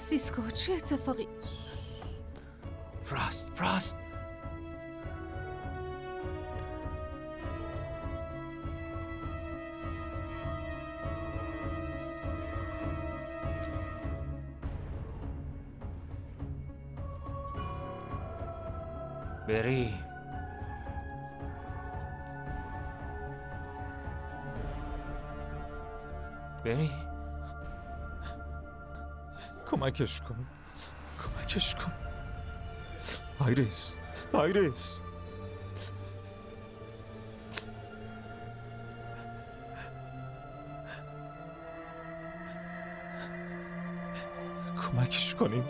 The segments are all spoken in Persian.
سیسکو چه اتفاقی؟ فراست بری کمکش کن آیریس کمکش کنیم.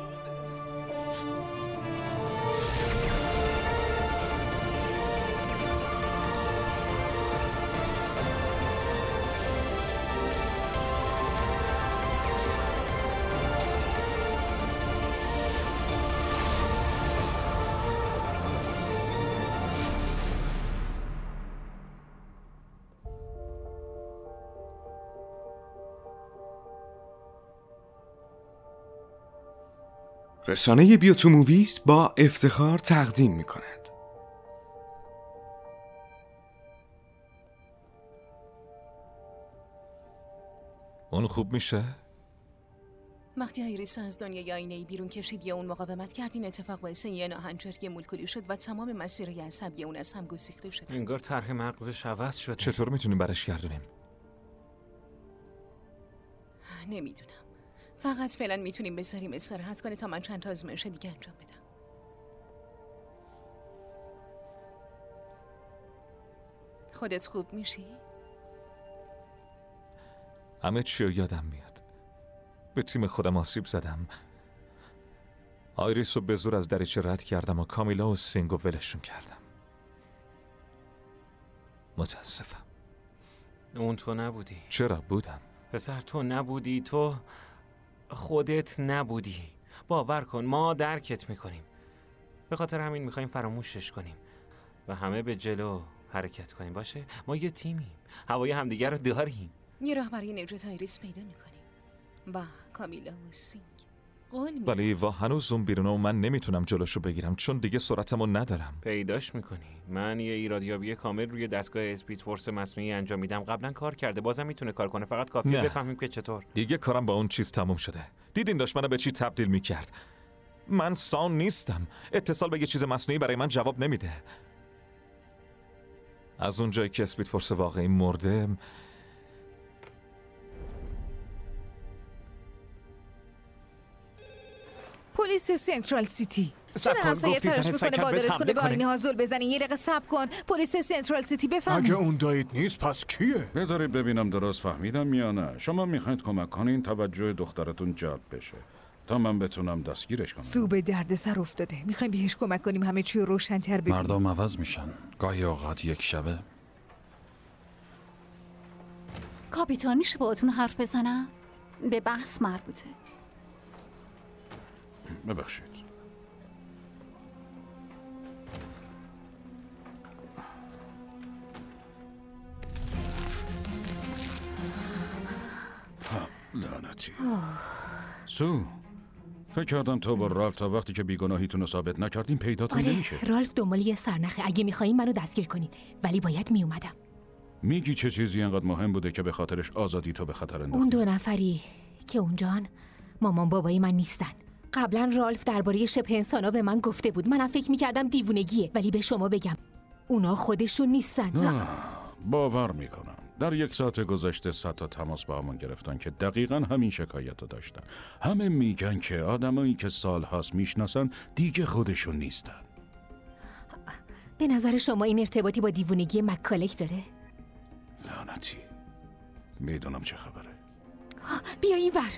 رسانه بیوتو موویز با افتخار تقدیم می‌کند. اون خوب میشه؟ وقتی آیریس از دنیای آینه‌ای بیرون کشید یا اون مقاومت کرد، این اتفاق باعث یه ناهنجاری مولکولی شد و تمام مسیرهای عصبی اون از هم گسیخته شد. انگار طرح مغزش عوض شده. چطور میتونیم برش گردونیم؟ نمیدونم. فقط فعلا میتونیم بذاریم استراحت کنه تا من چند تا آزمایش دیگه انجام بدم. خودت خوب میشی؟ همه چی رو یادم میاد. به تیم خودم آسیب زدم. آیریس رو به زور از دریچه رد کردم و کامیلا و سینگو ولشون کردم. متاسفم. اون تو نبودی. چرا بودم؟ پسر تو نبودی، تو خودت نبودی. باور کن ما درکت میکنیم. به خاطر همین میخوایم فراموشش کنیم و همه به جلو حرکت کنیم. باشه؟ ما یه تیمیم، هوای همدیگر رو داریم. یه راه برای نجات آیریس پیدا میکنیم با کامیلا و سینگ. قول میدم. ولی ایوا هنوز اون بیرونه و من نمیتونم جلوشو بگیرم چون دیگه سرعتمو ندارم. پیداش میکنی. من یه ایرادیابی کامل روی دستگاه اسپید فورس مصنوعی انجام میدم. قبلا کار کرده، بازم میتونه کار کنه. فقط کافیه بفهمیم که چطور. دیگه کارم با اون چیز تموم شده. دیدین داشت منو به چی تبدیل میکرد. من سان نیستم. اتصال به یه چیز مصنوعی برای من جواب نمیده. از اونجایی که اسپید فورس واقعی مرده، پلیس سنترال سیتی. چرا همسایه تلاش میکنه وادارت کنه به آینه ها زل بزنی؟ یه دقیقه صبر کن. پلیس سنترال سیتی بفهمید. اگه اون دایید نیست پس کیه؟ بذارید ببینم درست فهمیدم یا نه. شما میخواید کمک کنین توجه دخترتون جلب بشه تا من بتونم دستگیرش کنم. سو به درد سر افتاده. میخوایم بهش کمک کنیم همه چی رو روشن‌تر ببینیم. مردم عوض میشن. گاهی اوقات یک شبه. کاپیتان میشه باهاتون حرف بزنم؟ به بحث مربوطه. ببخشید. لعنتی. سو فکر کردم تو با رالف تا وقتی که بیگناهیتون رو ثابت نکردین پیداتون نمیشه. رالف دنبال یه سرنخه. اگه میخواین منو دستگیر کنین ولی باید میومدم. میگی چه چیزی انقدر مهم بوده که به خاطرش آزادی تو به خطر انداختی؟ اون دو نفری که اونجان مامان بابای من نیستن. قبلا رالف درباره شبه انسانا به من گفته بود. منم فکر میکردم دیوونگیه، ولی به شما بگم اونا خودشون نیستن. باور میکنم. در 1 ساعت گذشته 100 تا تماس با همون گرفتن که دقیقاً همین شکایت رو داشتن. همه میگن که آدمایی که سالهاست میشناسن دیگه خودشون نیستن. به نظر شما این ارتباطی با دیوونگی مکالک داره؟ لعنتی. میدونم چه خبره. بیا این ور.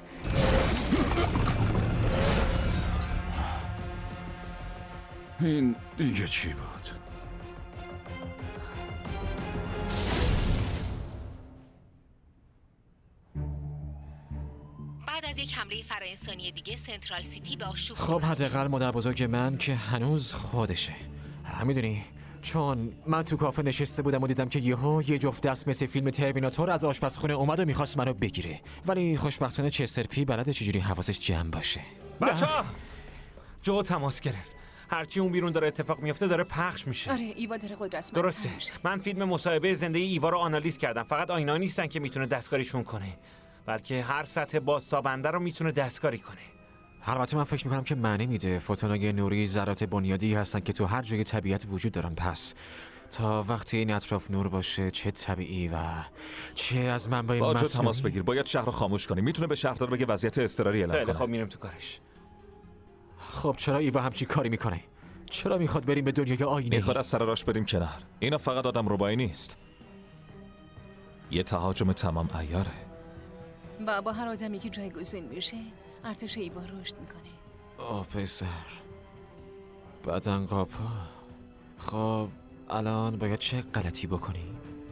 این دیگه چی بود؟ بعد از یک حمله فرانسوی دیگه سنترال سیتی به آشوب. خب حداقل مادر بزرگ من که هنوز خودشه. میدونی چون من تو کافه نشسته بودم و دیدم که یه جفت دست مثل فیلم ترمیناتور از آشپزخونه اومد و میخواست منو بگیره، ولی خوشبختانه چستر پی بلده چجوری حواسش جمع باشه. بچه‌ها جو تماس گرفت. هرچی اون بیرون داره اتفاق میفته داره پخش میشه. آره ایوا داره قدرتمند. درسته. من فیلم مصاحبه زنده ایوا رو آنالیز کردم. فقط آینا نیستن که میتونه دستکاریشون کنه، بلکه هر سطح بازتابنده رو میتونه دستکاری کنه. البته من فکر میکنم که معنی میده فوتونای نوری ذرات بنیادی هستن که تو هر جای طبیعت وجود دارن. پس تا وقتی این اطراف نور باشه چه طبیعی و چه از منبع با جو مصنوعی. تماس بگیر. باید شهر رو خاموش کنی. میتونه به شهردار بگه وضعیت اضطراری اعلام کنه. خب میریم تو کارش. خب چرا ایوا همچی کاری میکنه؟ چرا میخواد بریم به دنیای آینه؟ میخواد از سر راش بریم کنار. اینا فقط آدم ربایی نیست، یه تهاجم تمام عیاره. با هر آدمی که جایگزین میشه ارتش ایوا رشد میکنه. آه پسر بدنقاپا. خب الان باید چه غلطی بکنی؟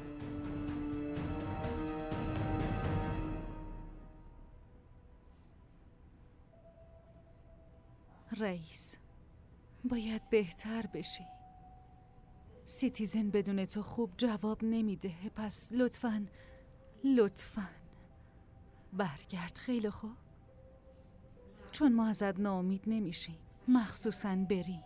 رئیس باید بهتر بشی. سیتیزن بدون تو خوب جواب نمیده، پس لطفاً برگرد. خیلی خوب، چون ما ازت ناامید نمیشیم، مخصوصاً بری.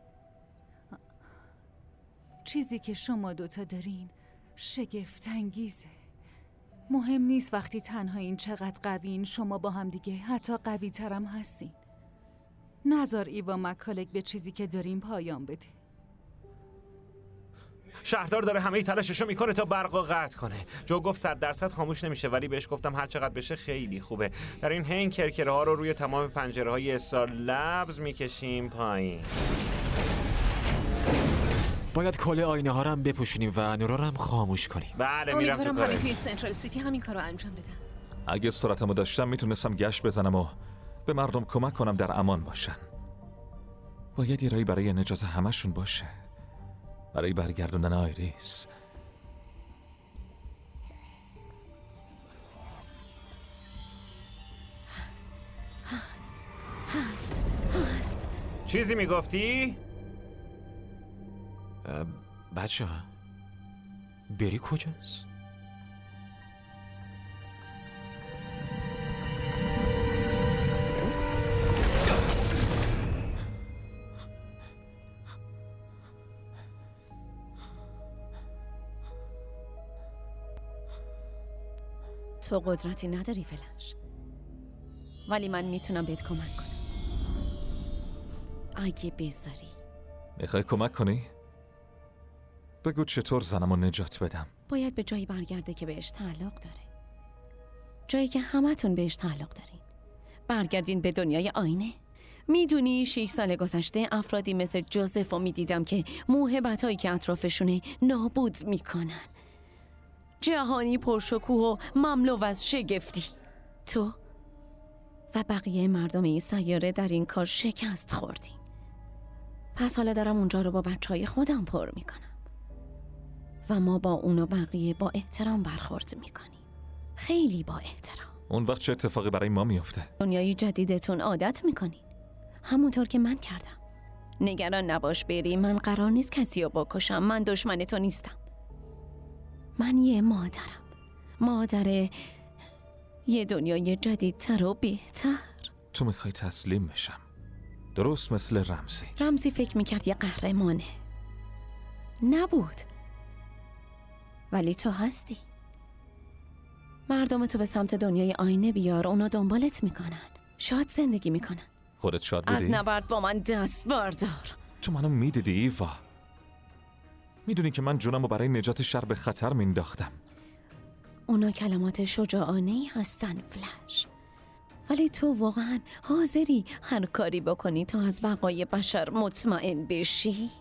چیزی که شما دوتا دارین شگفت انگیزه. مهم نیست وقتی تنهایین چقدر قوین، شما با هم دیگه حتی قوی ترم هستین. نذار ایوا مکالک به چیزی که داریم پایان بده. شهردار داره همه تلاششو میکنه تا برقو قطع کنه. جو گفت 100% خاموش نمیشه، ولی بهش گفتم هر چقدر بشه خیلی خوبه. در این حین کرکره ها رو روی تمام پنجره های استار لبز میکشیم پایین. باید کل آینه ها رو هم بپوشونیم و نورا رو هم خاموش کنیم. بله میرم تو امیدوارم همه کارش. توی سنترال سیتی همین کارو انجام بدن. اگه سرعتمو داشتم میتونستم گشت بزنم و به مردم کمک کنم در امان باشن. باید یه راهی برای نجات همشون باشه، برای برگردوندن آیریس. هست. چیزی میگفتی؟ بچه ها بری کجاست؟ تو قدرتی نداری فلش، ولی من میتونم بهت کمک کنم اگه بذاری. میخوای کمک کنی؟ بگو چطور زنمو نجات بدم. باید به جایی برگرده که بهش تعلق داره، جایی که همتون بهش تعلق دارین. برگردین به دنیای آینه. میدونی 6 سال گذشته افرادی مثل جوزف رو میدیدم که موهبتایی که اطرافشونه نابود میکنن. جهانی پرشکوه و مملو از شگفتی. تو و بقیه مردم این سیاره در این کار شکست خوردین. پس حالا دارم اونجا رو با بچهای خودم پر میکنم و ما با اون و بقیه با احترام برخورد میکنیم. خیلی با احترام. اون وقت چه اتفاقی برای ما میفته؟ دنیای جدیدتون عادت میکنین، همونطور که من کردم. نگران نباش بری، من قرار نیست کسی رو بکشم. من دشمن تو نیستم. من یه مادرم، مادر یه دنیای جدیدتر و بهتر. تو میخوای تسلیم بشم، درست مثل رمزی فکر میکرد یه قهرمانه. نبود، ولی تو هستی. مردم تو به سمت دنیای آینه بیار، اونا دنبالت میکنن، شاد زندگی میکنن. خودت شاد بودی؟ از نبرد با من دست بردار. تو منو میدیدی ایوا؟ میدونی که من جونمو برای نجات شهر به خطر مینداختم. اونا کلمات شجاعانه‌ای هستن فلش، ولی تو واقعا حاضری هر کاری بکنی تا از بقای بشر مطمئن بشی؟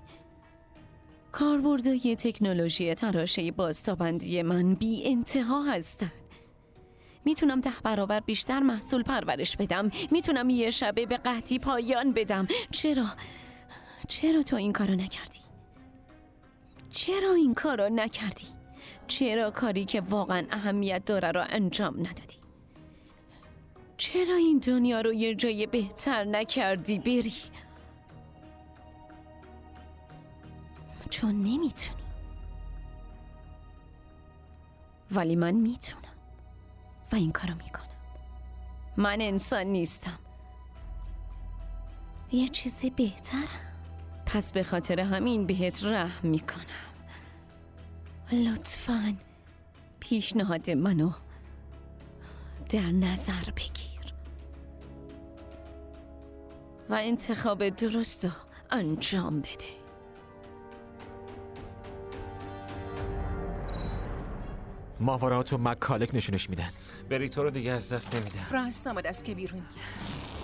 کاربردهای تکنولوژی تراشه بازتابندی من بی انتها هستن. میتونم 10 برابر بیشتر محصول پرورش بدم. میتونم یه شبه به قحطی پایان بدم. چرا تو این کارو نکردی؟ چرا این کارو نکردی؟ چرا کاری که واقعا اهمیت داره رو انجام ندادی؟ چرا این دنیا رو یه جای بهتر نکردی بری؟ چون نمیتونی. ولی من میتونم و این کارو میکنم. من انسان نیستم، یه چیزی بهترم. پس به خاطر همین بهت رحم میکنم. لطفاً پیشنهاد منو در نظر بگیر و انتخاب درست رو انجام بده. ماورات و مکالک نشونش میدن. بری تو رو دیگه از دست نمیدم. فرانس نماد از که بیرون گرد.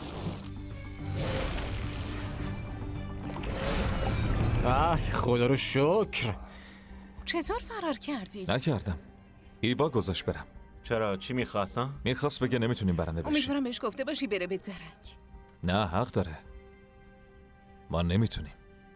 خدا رو شکر. چطور فرار کردی؟ نکردم. ایوا گذاشت برم. چرا؟ چی میخواست؟ میخواست بگه نمیتونیم برنده بشیم. امیدوارم بهش گفته باشی بره به درک. نه حق داره. ما نمیتونیم.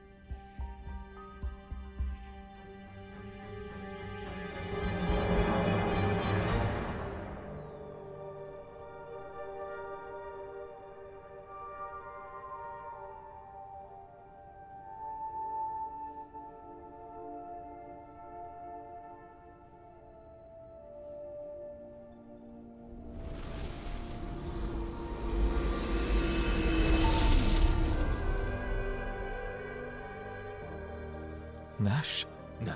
نش؟ نه،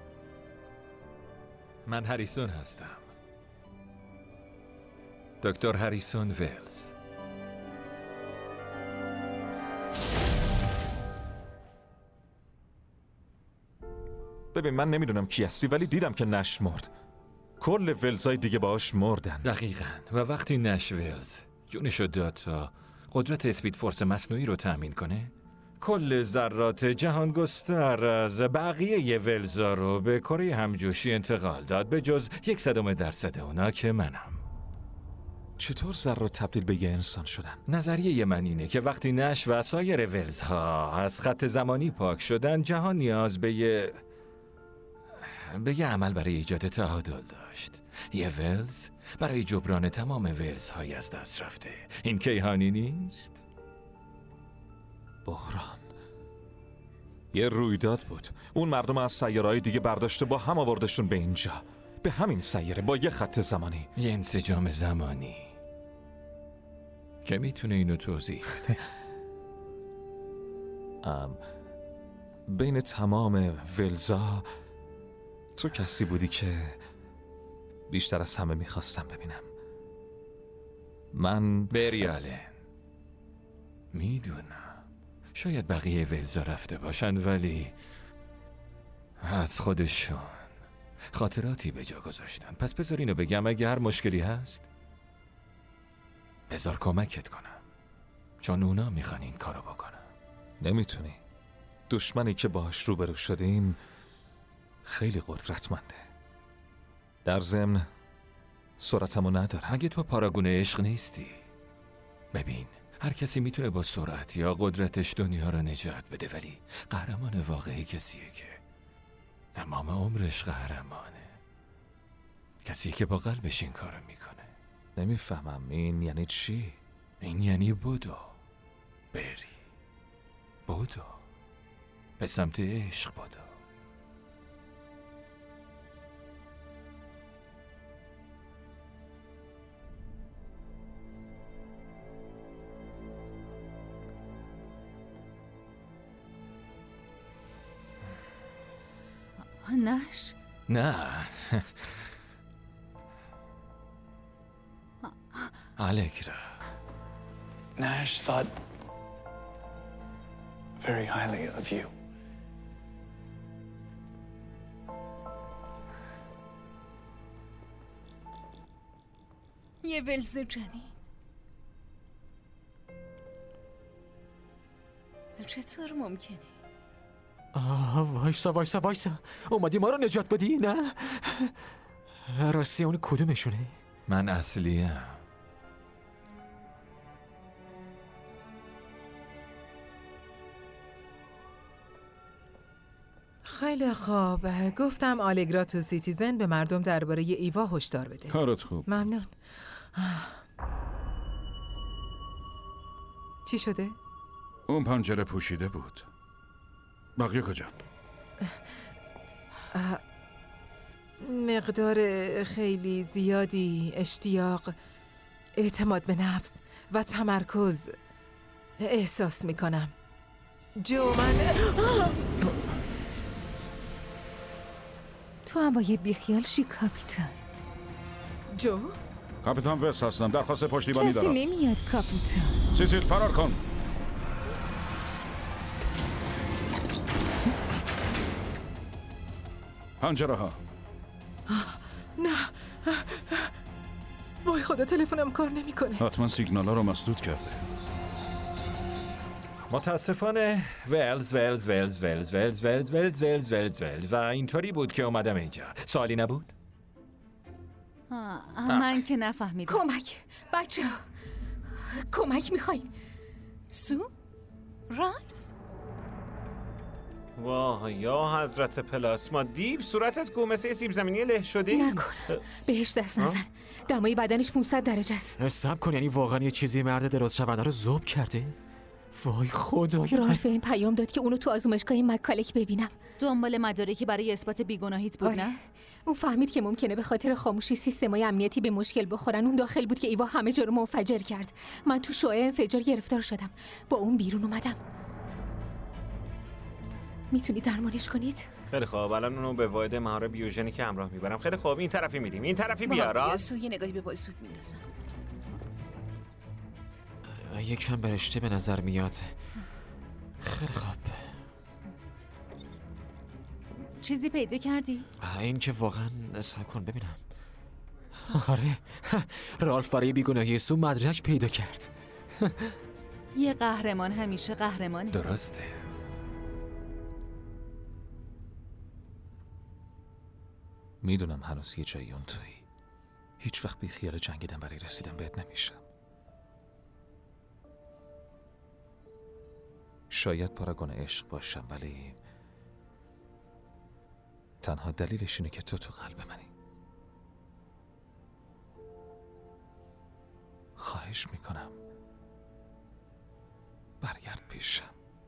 من هریسون هستم، دکتر هریسون ویلز. ببین من نمیدونم کی هستی ولی دیدم که نش مرد. کل ولزای دیگه باهاش مردن. دقیقاً. و وقتی نش ویلز جونشو داد تا قدرت اسپید فورس مصنوعی رو تأمین کنه، کل ذرات جهان گستر از بقیه ولزا رو به کره همجوشی انتقال داد، به جز 1% اونا که منم. چطور ذرات تبدیل به یه انسان شدن؟ نظریه من اینه که وقتی نش و سایر ولزها از خط زمانی پاک شدن، جهان نیاز به یه عمل برای ایجاد تعادل داشت. یه ولز برای جبران تمام ولزهای از دست رفته. این کیهانی نیست؟ بحران. یه رویداد بود. اون مردم از سیاره‌های دیگه برداشته با هم آوردشون به اینجا، به همین سیاره، با یه خط زمانی. یه انسجام زمانی که میتونه اینو توضیح بده. بین تمام ولزا تو کسی بودی که بیشتر از همه میخواستم ببینم. من بری آلن، میدونم شاید بقیه ولزا رفته باشن، ولی از خودشون خاطراتی به جا گذاشتن. پس بذار اینو بگم، اگه هر مشکلی هست بذار کمکت کنم، چون اونا میخوان این کارو بکنن. نمیتونی. دشمنی که باهاش روبرو شدیم خیلی قدرتمنده. در ضمن سرعتمو نداره. مگه تو پاراگون عشق نیستی؟ ببین، هر کسی میتونه با سرعت یا قدرتش دنیا رو نجات بده، ولی قهرمان واقعی کسیه که تمام عمرش قهرمانه. کسی که با قلبش این کارو میکنه. نمیفهمم این یعنی چی؟ این یعنی بدو، بری، بدو به سمت عشق، بدو. نش؟ نه. Allegra. Nash thought very highly of you. یه ولز جدید. چطور ممکنه؟ وایسا اومدی ما رو نجات بدی؟ نه راستی اون کدومشونه؟ من اصلیم. خیلی خوب. گفتم آلگرا تو سیتیزن به مردم درباره ایوا هشدار بده. کارت خوب. ممنون. چی شده؟ اون پنجره پوشیده بود. بقیه کجا؟ مقدار خیلی زیادی اشتیاق، اعتماد به نفس و تمرکز احساس میکنم. جو، من تو هم باید بیخیال شی کاپیتان. جو؟ کاپیتان ولز هستم، درخواست پشتیبانی دارم. کسی نمیاد کاپیتان. سیسیل فرار کن. پنجره ها. نه، وای خدا تلفنم کار نمیکنه. حتما سیگنال ها رو مسدود کرده. متاسفانه ولز و اینطوری بود که اومدم اینجا. سوالی نبود؟ من که نفهمیدم. کمک بچه ها، کمک میخواییم. سو؟ رالف؟ واه یا حضرت پلاسما، دیب صورتت کو مثل سیب زمینی له شده. نکن، بهش دست نزن. دمای بدنش 500 درجه است. صبر کن، یعنی واقعا یه چیزی مرد دراز شونده رو ذوب کرده؟ وای خدای رالف این پیام داد که اونو تو آزمایشگاه مکالک ببینم. دنبال مدارکی برای اثبات بیگناهیت بود. نه؟ اون فهمید که ممکنه به خاطر خاموشی سیستمای امنیتی به مشکل بخورن. اون داخل بود که ایوا همه جا رو منفجر کرد. من تو شعاع انفجار گرفتار شدم، با اون بیرون اومدم. میتونی درمانش کنید؟ خیلی خوب، الان اونو به واحد مهار بیوژنیک همراه میبرم. خیلی خوب، این طرفی میدیم، این طرفی بیارا. یه نگاهی به بازود میندازم. یکم برشته به نظر میاد. خیلی خوب. چیزی پیدا کردی؟ این که واقعا صبر کن ببینم. آره، رالف برای بیگناهی سو مدرک پیدا کرد. یه قهرمان همیشه قهرمانه. درسته. میدونم هنوز یه جایی اون تویی. هیچ وقت بی خیال جنگیدن برای رسیدن بهت نمیشم. شاید پاراگون عشق باشم، ولی تنها دلیلش اینه که تو قلب منی. خواهش میکنم برگرد پیشم.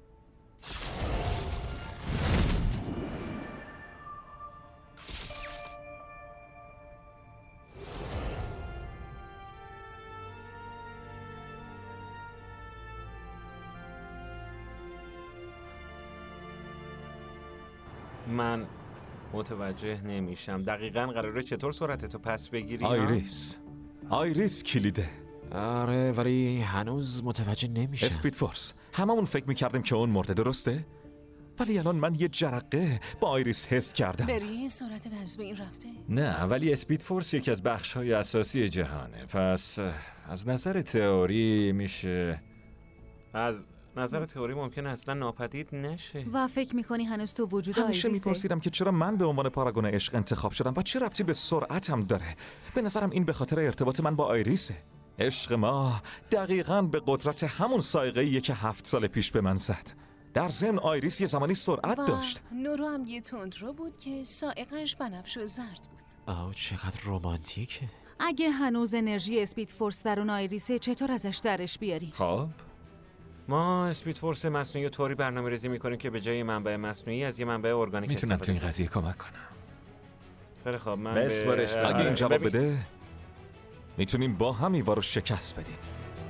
من متوجه نمیشم دقیقاً قراره چطور سرعتتو پس بگیری؟ آیریس کلیده. آره ولی هنوز متوجه نمیشم. اسپید فورس، هممون فکر میکردیم که اون مرده، درسته؟ ولی الان من یه جرقه با آیریس حس کردم. بری سرعتت از بین رفته؟ نه، ولی اسپید فورس یکی از بخش‌های اساسی جهانه. پس از نظر تئوری میشه. از نظر تئوری ممکنه اصلا ناپدید نشه. و فکر میکنی هنوز تو وجود آیریسه؟ همیشه میپرسیدم که چرا من به عنوان پاراگون عشق انتخاب شدم و چه ربطی به سرعتم داره. به نظرم این به خاطر ارتباط من با آیریسه. عشق ما دقیقاً به قدرت همون سایقه‌ایه که 7 سال پیش به من زد. در ضمن آیریس یه زمانی سرعت داشت. نورو هم یه تندرو بود که سائقش بنفش و زرد بود. آه چقدر رمانتیکه. اگه هنوز انرژی اسپید فورس در اون آیریسه، چطور ازش درش بیاری؟ خب ما اسپید فورس مصنوعی طوری برنامه‌ریزی می‌کنیم که به جای منبع مصنوعی از یه منبع ارگانیک استفاده میتونم تو این قضیه کمک کنم. خیلی خب من اگه این جواب بده میتونیم با هم ایوا رو شکست بدیم.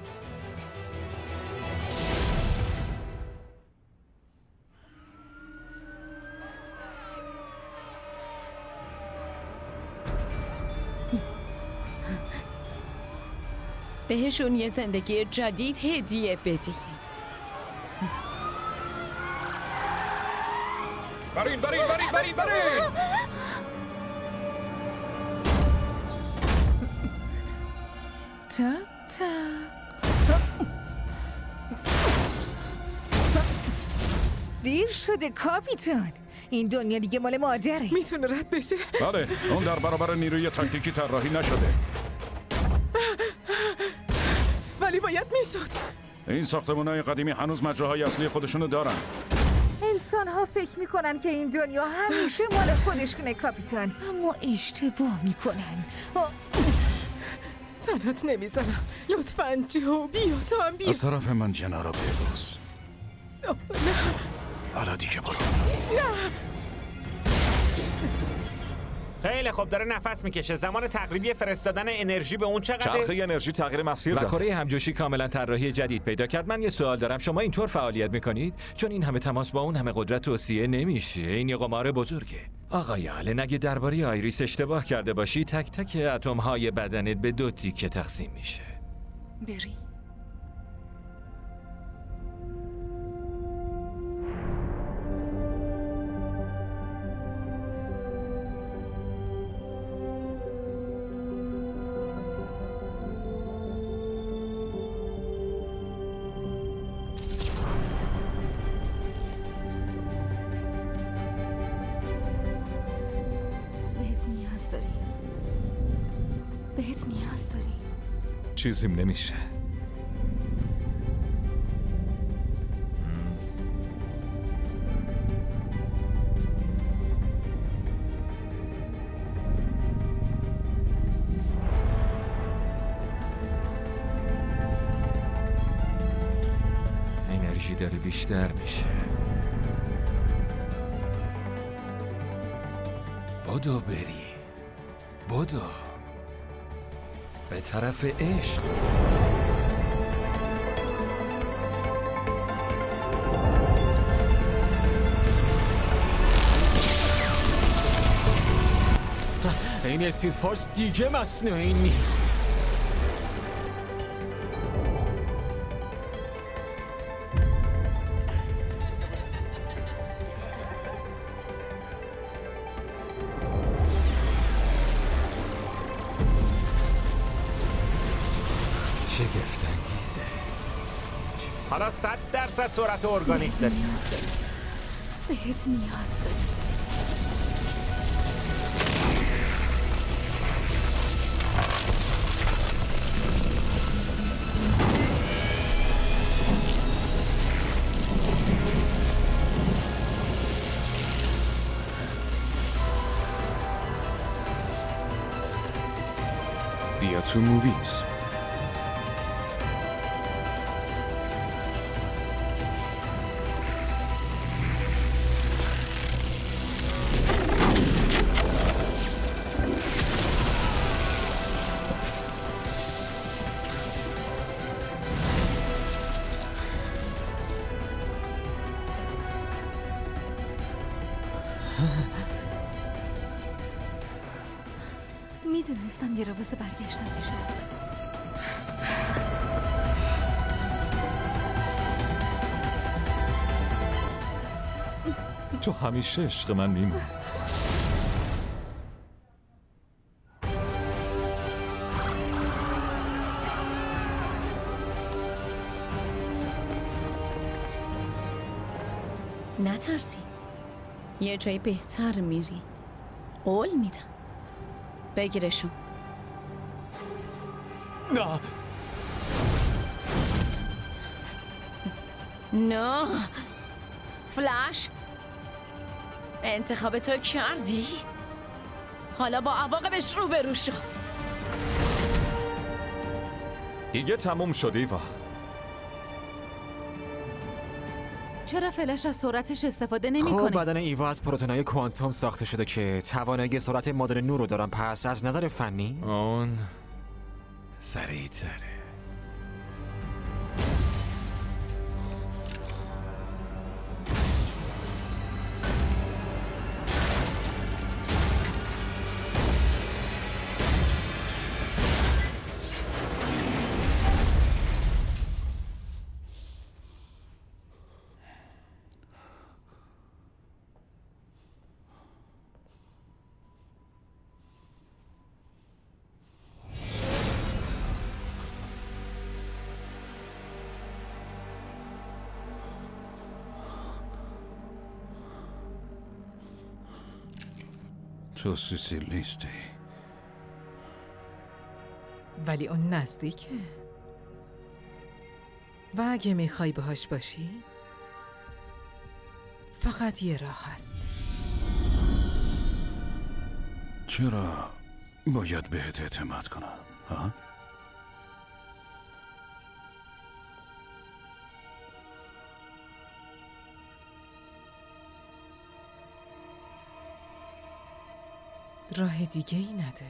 بهشون یه زندگی جدید هدیه بدین. برین دیر شده کاپیتان، این دنیا دیگه مال مادره. میتونه رد بشه؟ بله، اون در برابر نیروی تاکتیکی طراحی نشده. ولی باید میشد. این ساختمان‌های قدیمی هنوز مجراهای اصلی خودشونو دارن. انسان ها فکر میکنن که این دنیا همیشه مال خودشونه کاپیتان، اما اشتباه میکنن. تنت نمیزنم، لطفاً جو بیا، تو هم بیا. از طرف من جنارا بیگوس. نه حالا دیگه برو. نه خیلی خوب، داره نفس میکشه. زمان تقریبی فرستادن انرژی به اون چقدره؟ چرخه انرژی تغییر مسیر داد. و کره همجوشی کاملا طراحی جدید پیدا کرد. من یه سوال دارم، شما اینطور فعالیت میکنید؟ چون این همه تماس با اون همه قدرت توصیه نمیشه. این یه قمار بزرگه. آقای آلن، اگه درباره آیریس اشتباه کرده باشی، تک تک اتم‌های بدنت به 2 تیکه تقسیم میشه. بری. بهت نیاز داری. چیزیم نمیشه. انرژی داره بیشتر میشه. بدو بری، بدو به طرف عشق. این اسپید فورس دیگه مصنوعی نیست. شگفت‌انگیزه. حالا 100% سرعت ارگانیک داری. بهت نیاز داری. بیا تو موویز. میدونستم یه روز برگشتن میشه. تو همیشه عشق من میمونی. نترسی، یه جای بهتر میری. قول میدم. بگیرشون. نه نه فلش، انتخاب تو کردی؟ حالا با عواقبش روبرو شو. دیگه تموم شد ایوا. چرا فلش از سرعتش استفاده نمی‌کنه؟ خب بدن ایوا از پروتونای کوانتوم ساخته شده که توانایی سرعت مادر نور رو دارن. پس از نظر فنی اون سریع‌تره. تو سیسیل نیستی، ولی اون نزدیکه. و اگه میخوای باهاش باشی فقط یه راه هست. چرا باید بهت اعتماد کنم؟ ها؟ راه دیگه ای نداری.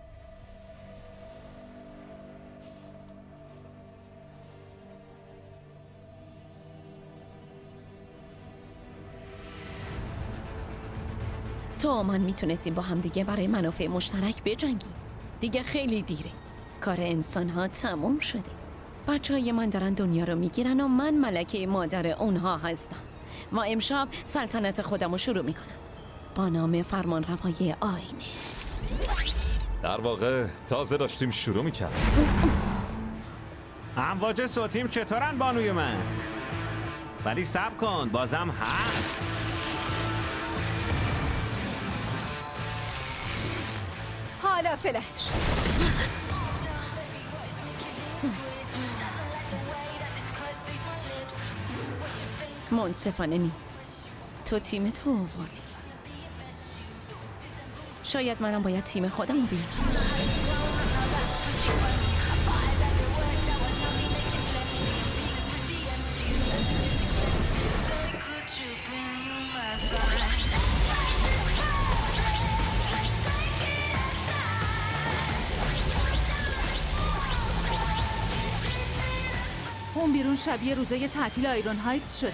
تو و من میتونستیم با هم دیگه برای منافع مشترک بجنگیم. دیگه خیلی دیره. کار انسان ها تموم شده. بچه‌های من دارن دنیا رو میگیرن و من ملکه مادر اونها هستم. و امشب سلطنت خودم رو شروع میکنم با نام فرمان روای آینه. در واقع تازه داشتیم شروع میکردیم. امواج صوتیم چطورن بانوی من؟ ولی صبر کن بازم هست. حالا فلش. منصفانه نیست. تو تیم تو آوردی. شاید منم باید تیم خودم بیارم. اون بیرون شبیه روزای تعطیل آیرون هایتس شده.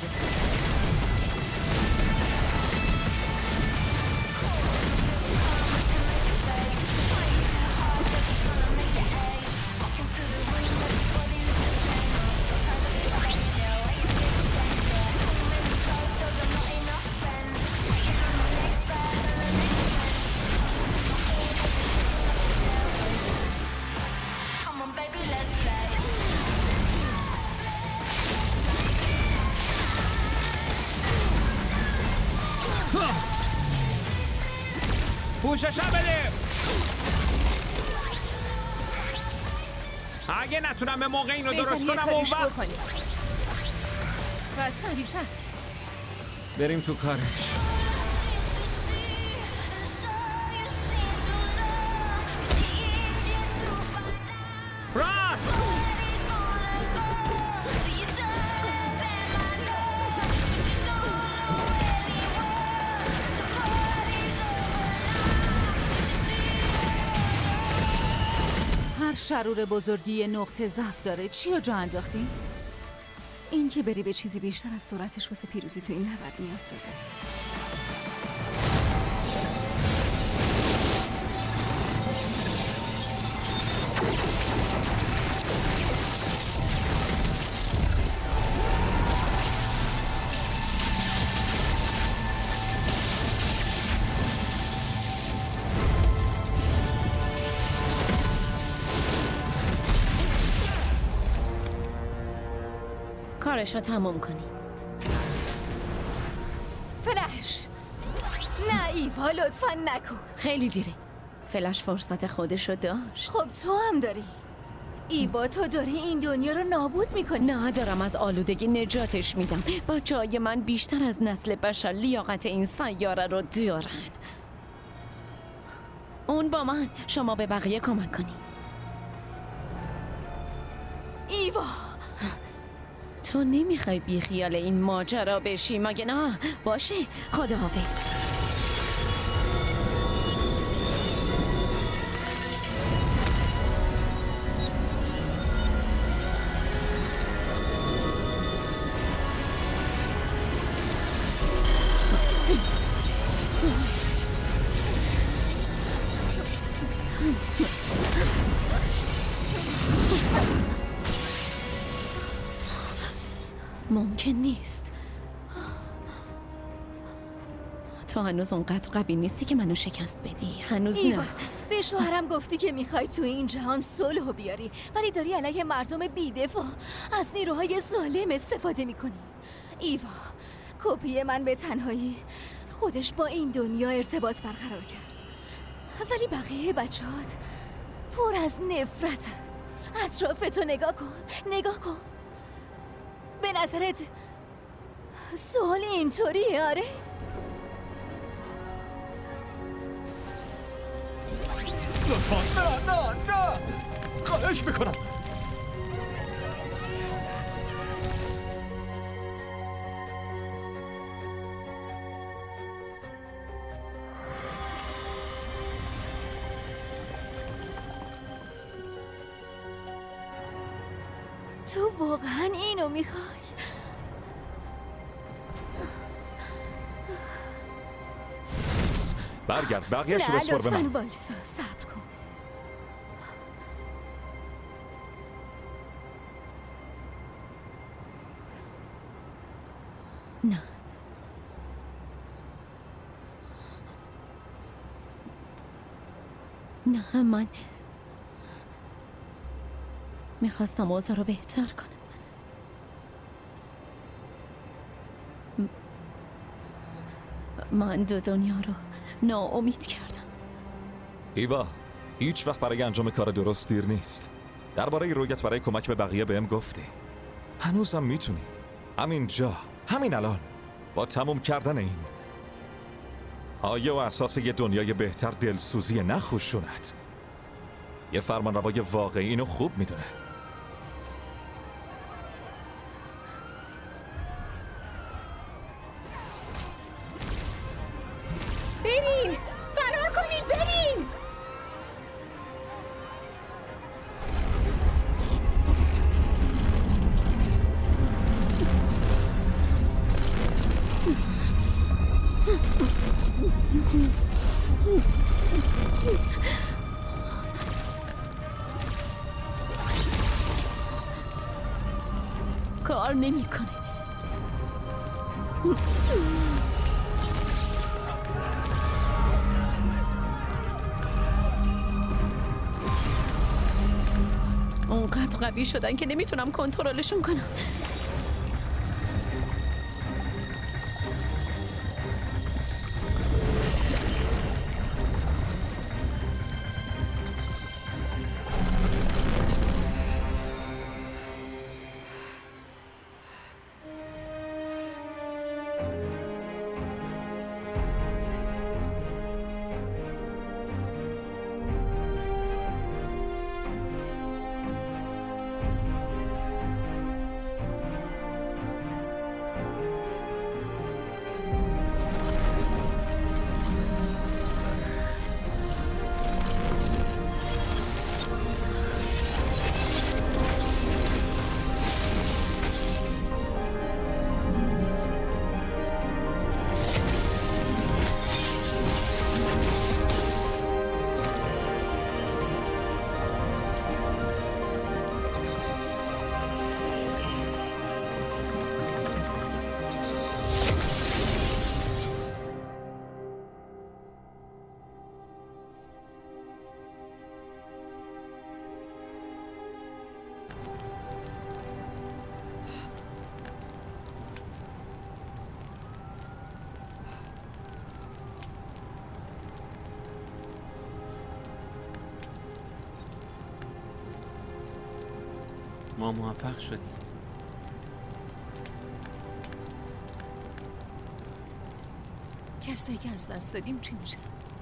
پوشش بده. اگه نتونم به موقع اینو درست کنم اون وقت و سریع‌تر بریم تو کارش. راست هر شرور بزرگی نقطه ضعف داره. چی رو جا انداختی؟ این که بری به چیزی بیشتر از سرعتش واسه پیروزی تو این نبرد نیاز داره. کارش رو تموم کنی. فلش. نه ایوا لطفا نکن. خیلی دیره. فلش فرصت خودش رو داشت. خب تو هم داری. ایوا تو داری این دنیا رو نابود میکنی. نه دارم از آلودگی نجاتش میدم. بچه‌های من بیشتر از نسل بشر لیاقت این سیاره رو دارن. اون با من، شما به بقیه کمک کنی. ایوا تو نمیخوای بی خیال این ماجرا بشی مگه نه؟ باشه خداحافظ. ممکن نیست. تو هنوز اونقدر قوی نیستی که منو شکست بدی. هنوز ایوا. نه. به شوهرم گفتی که میخوای تو این جهان صلح بیاری، ولی داری علیه مردم بی‌دفاع از نیروهای ظالم استفاده میکنی. ایوا کپی من به تنهایی خودش با این دنیا ارتباط برقرار کرد، ولی بقیه بچه‌هات پر از نفرتن. اطرافتو نگاه کن. به نظرت سوال اینطوریه؟ آره؟ لطفا نه خواهش میکنم. تو واقعا اینو میخوای؟ برگرد، بقیه‌شو بسپار به من. لطفاً وایسا، صبر کن. نه. نه، من میخواستم اوضاع رو بهتر کنم. من دنیا رو ناامید کردم. ایوا، هیچ وقت برای انجام کار درست دیر نیست. درباره رویت برای کمک به بقیه بهم گفتی. هنوزم میتونی. همینجا، همین الان، با تموم کردن این پایه و اساس یه دنیای بهتر دلسوزی نه خشونت. یه فرمانروای واقعی اینو خوب میدونه. برین! فرار کنید، برین! کار نمیکنه. اونقدر قوی شدن که نمیتونم کنترلشون کنم. ما موفق شدیم. کسایی که از دست دادیم چی میشه؟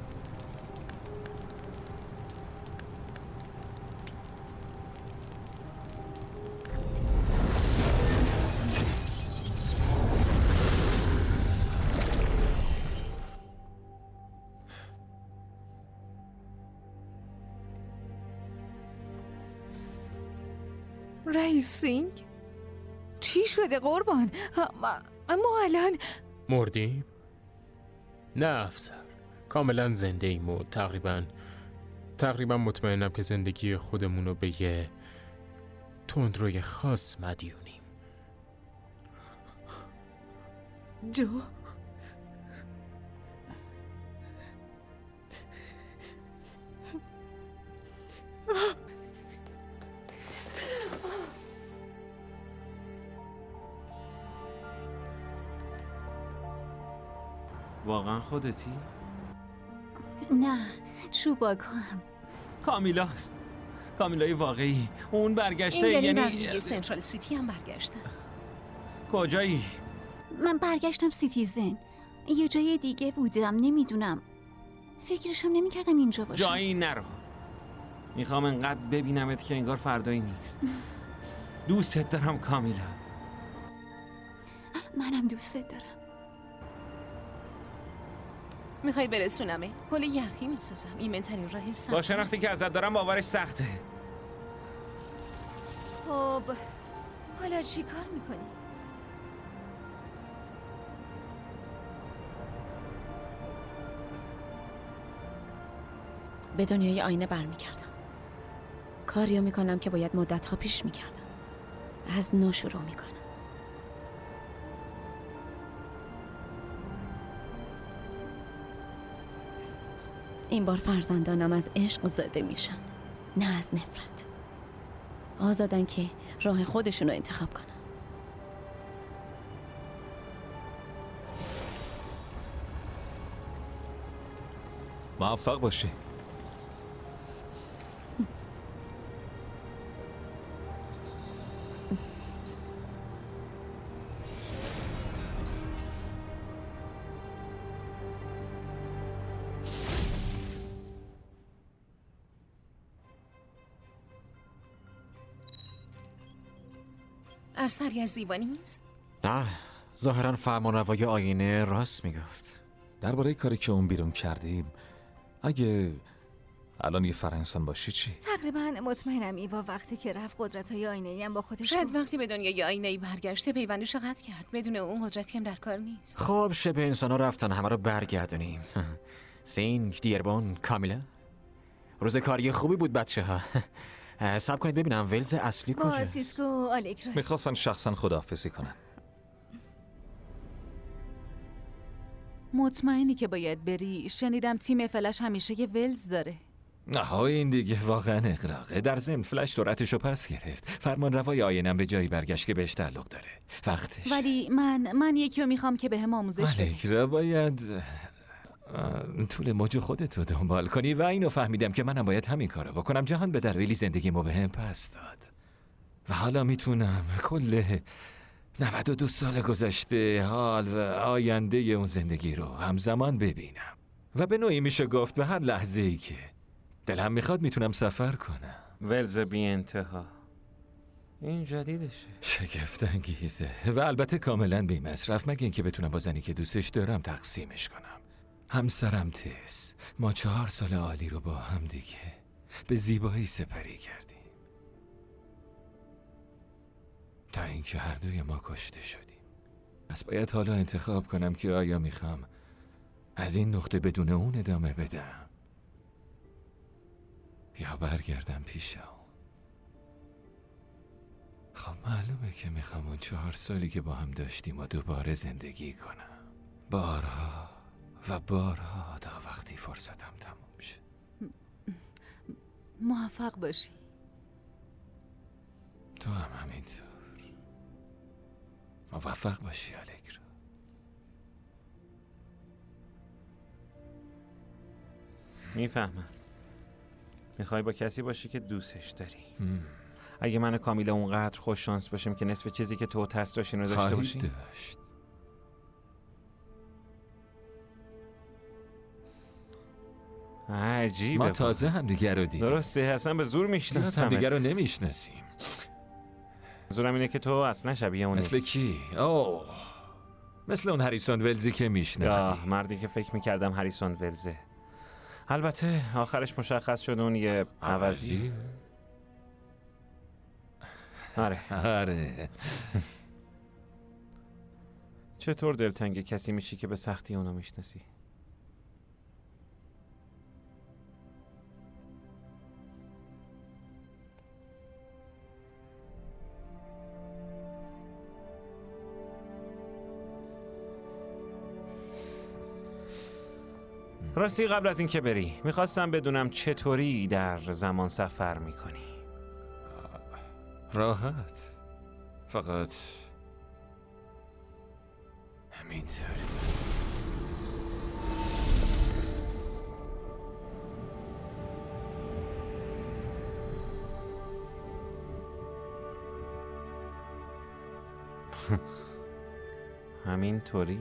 رئیس سینگ؟ چی شده قربان؟ ما الان مردیم؟ نه افسر، کاملا زنده ایم و تقریبا مطمئنم که زندگی خودمون رو به یه تندروی خاص مدیونیم. جو واقعا خودتی؟ نه، چوباکام. کامیلاست. کامیلای واقعی. اون برگشته. این یعنی بقیه سنترال سیتی هم برگشتن. کجایی؟ من برگشتم سیتیزن. یه جای دیگه بودم، نمیدونم. فکرشم نمیکردم اینجا باشم. جایی نرو. میخوام انقدر ببینمت که انگار فردایی نیست. دوستت دارم کامیلا. منم دوستت دارم. میخوای برسونمه؟ پل یخی میسازم. ایمن‌ترین راه سخت. با شناختی که ازت دارم باورش سخته. خب حالا چی کار میکنی؟ به دنیای آینه برمیگردم. کاریو میکنم که باید مدت‌ها پیش میکردم. از نو شروع میکنم. این بار فرزندانم از عشق زاده میشن، نه از نفرت. آزادن که راه خودشون رو انتخاب کنن. موفق باشی. اثری از زیبا نیست؟ نه، ظاهراً فرمانروای آینه راست میگفت. درباره کاری که اون بیرون کردیم، اگه الان یه فرانسان باشی چی؟ تقریبا مطمئنم ایوا وقتی که رفت قدرت‌های آینه‌ای هم با خودش شاید وقتی به دنیای آینه‌ای برگشته پیوندش قطع کرد. بدون اون قدرتی هم در کار نیست. خب شبه انسانا رفتن، همه رو برگردونیم. سینگ، دیربون، کامیلا، روز کاری خوبی بود بچه ها. صبر کنید ببینم ولز اصلی کجاست؟ با سیسکو و آلگرا. میخواستن شخصا خداحافظی کنن. مطمئنی که باید بری؟ شنیدم تیم فلش همیشه یه ولز داره. نه این دیگه واقعا اغراقه. در ضمن فلش سرعتشو پس گرفت. فرمانروای آینم به جایی برگشت که بهش تعلق داره. وقتش. ولی من یکی رو میخوام که بهم آموزش بده. آلگرا باید طول موج خودتو دنبال کنی و اینو فهمیدم که منم باید همین کارو بکنم. جهان به درویلی زندگیمو بهم پس داد و حالا میتونم کل 92 سال گذشته، حال و آینده اون زندگی رو همزمان ببینم و به نوعی میشه گفت به هر لحظه‌ای که دلم میخواد میتونم سفر کنم. ولز بی انتها. این جدیدشه. شگفت انگیزه و البته کاملا بی مصرف، مگه اینکه بتونم با زنی که دوستش دارم تقسیمش کنم. همسرم تس، ما 4 سال عالی رو با هم دیگه به زیبایی سپری کردیم تا اینکه هر دوی ما کشته شدیم. پس باید حالا انتخاب کنم که آیا میخوام از این نقطه بدون اون ادامه بدم یا برگردم پیش اون. خب معلومه که میخوام اون 4 سالی که با هم داشتیم و دوباره زندگی کنم، بارها و بارها، تا وقتی فرصتم تموم شه. موفق باشی. تو هم همینطور. موفق باشی آلگرا. میفهمم. میخوای با کسی باشی که دوستش داری. اگه من و کامیلا اونقدر خوش شانس باشیم که نصف چیزی که تو تست داشتین رو داشته باشیم. داشت. عجیبه. ما تازه هم دیگر رو دیدیم. درسته، اصلا به زور میشناسم. هم دیگر رو نمیشناسیم. زورم اینه که تو اصلا شبیه اون مثل کی؟ اوه، مثل اون هریسون ولزی که میشناختی. مردی که فکر میکردم هریسون ولزه. البته آخرش مشخص شد اون یه عوضی. آره. چطور دلتنگ کسی میشی که به سختی اونو میشناسی؟ راستی قبل از این که بری میخواستم بدونم چطوری در زمان سفر میکنی؟ راحت، فقط همینطوری. همینطوری؟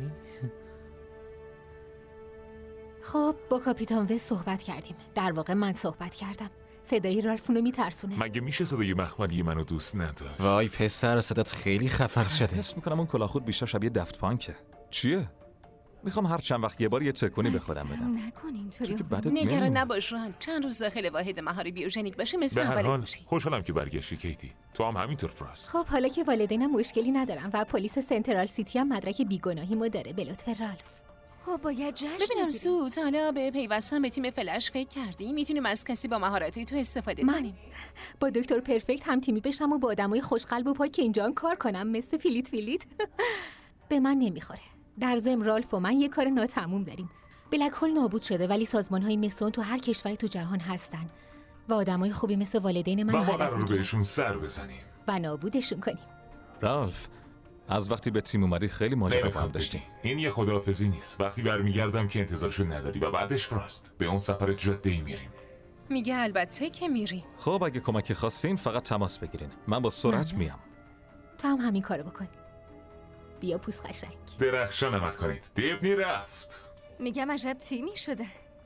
خب با کاپیتان وست صحبت کردیم. در واقع من صحبت کردم. صدای رالفونو میترسونه. مگه میشه صدای مخملی منو دوست نداشت؟ وای پسر، صدات خیلی خفن شده. حس میکنم اون کلاهخود بیشتر شبیه دفت پانکه. چیه؟ میخوام هر چند وقت یه بار یه تکونی به خودم بدم. نکن اینطوری. نگران نباش ران، چند روز داخل واحد مهار بیوژنیک باشه مثل به هر اول حال میشی. خوشحالم که برگشتی کیتی. تو هم همینطور فراست. خب حالا که والدینم مشکلی ندارم و پلیس سنترال سیتی هم مدرک بیگناهیمو داره به لطف رالف. خب باید جشن ببینم سو، تا حالا به پیوستن به تیم فلش فکر کردی؟ میتونیم از کسی با مهارت‌های تو استفاده کنیم. با دکتر پرفکت هم تیمی بشم و با آدمای خوشقلب و پاک که اینجا کار کنم مثل فیلیت. به من نمیخوره. در ضمن رالف و من یه کار ناتموم داریم. بلک هول نابود شده ولی سازمان‌های مثل اون تو هر کشوری تو جهان هستن و آدمای خوبی مثل والدین من و ما قرار بهشون سر بزنیم و نابودشون کنیم. رالف، از وقتی به تیم اومدی خیلی ماجرا با هم داشتی. این یه خداحافظی نیست. وقتی برمیگردم که انتظارشو نداری و بعدش فراست به اون سفر جاده‌ای میریم. میگه البته که میری. خب اگه کمک خواستین فقط تماس بگیرین. من با سرعت میام. تو هم همین کارو بکن. بیا پوست قشنگ. درخشان عمل کنید. دیبنی رفت. میگم عجب تیمی شده.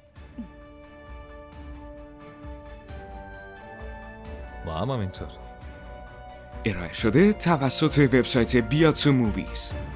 با هم اینطور. ارائه شده توسط وبسایت بیا تو موویز.